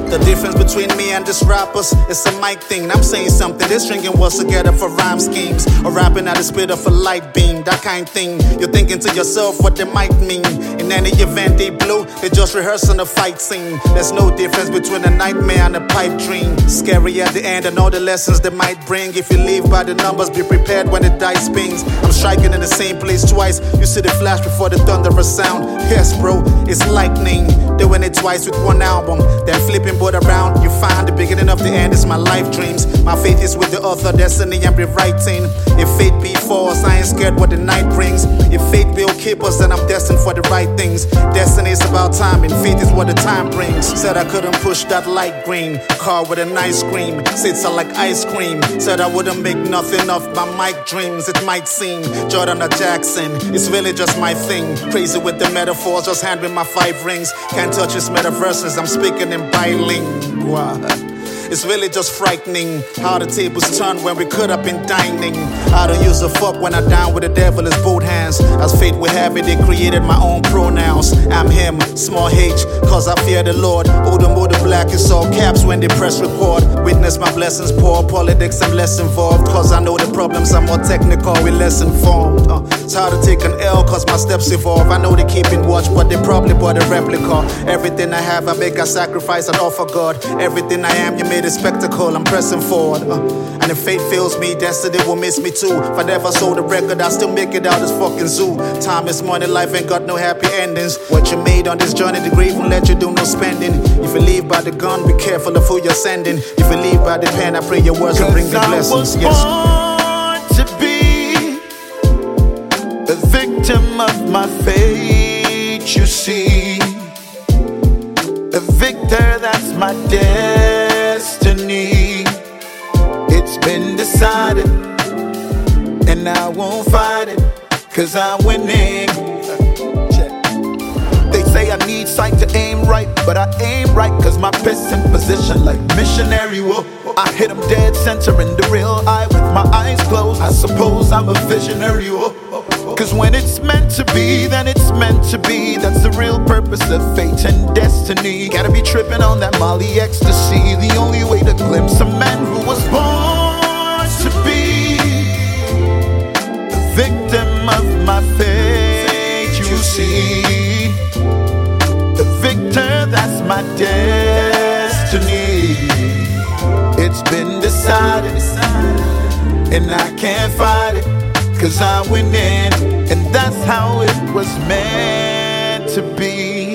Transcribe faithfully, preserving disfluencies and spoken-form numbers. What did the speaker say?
The difference between me and this rappers is a mic thing. I'm saying something, they're stringing words together for rhyme schemes, or rapping at the speed of a light beam, that kind thing. You're thinking to yourself what they might mean. In any event they blew, they just rehearsing a fight scene. There's no difference between a nightmare and a pipe dream. Scary at the end and all the lessons they might bring. If you live by the numbers, be prepared when the dice spins. I'm striking in the same place twice. You see the flash before the thunderous sound. Yes bro, it's lightning. Doing it twice with one album, then flipping both around. You find the beginning of the end is my life dreams. My faith is with the author, destiny I'm rewriting. If fate be for us, I ain't scared what the night brings. If fate will keep us, then I'm destined for the right things. Destiny is about time, and faith is what the time brings. Said I couldn't push that light green car with a nice scream. Sits are like ice cream. Said I wouldn't make nothing of my mic dreams. It might seem Jordan or Jackson, it's really just my thing. Crazy with the metaphors, just hand me my five rings. Can't touch his metaverses, I'm speaking in bilingual. It's really just frightening how the tables turn when we could have been dining. I don't use a fuck when I dine with the devil as both hands. As fate would have it, they created my own pronouns. I'm him, small h, cause I fear the Lord. Odomo the black is all caps when they press record. Witness my blessings pour, politics I'm less involved. Cause I know the problems are more technical, we less informed. uh, It's hard to take an L cause my steps evolve. I know they keep in watch but they probably bought a replica. Everything I have I make a sacrifice and offer God. Everything I am you made a spectacle, I'm pressing forward. uh, And if fate fails me, destiny will miss me too. If I never sold a record, I still make it out this fucking zoo. Time is money, life ain't got no happy endings. What you made on this journey, the grave won't let you do no spending. If you leave by the gun, be careful of who you're sending. If you leave by the pen, I pray your words will bring the blessings. I was yes. born to be a victim of my fate, you see. A victor, that's my destiny. It's been decided, and I won't fight it, cause I'm winning. They say I need sight to aim right, but I aim right cause my best in position like missionary. Whoa. I hit them dead center in the real eye with my eyes closed. I suppose I'm a visionary. Whoa. Cause when it's meant to be, then it's meant to be. That's the real purpose of fate and destiny. Gotta be tripping on that Molly ecstasy. The only way to glimpse a man who was born to be the victim of my fate, you see. The victor, that's my destiny. It's been decided, and I can't fight it, cause I'm winning, and that's how it was meant to be.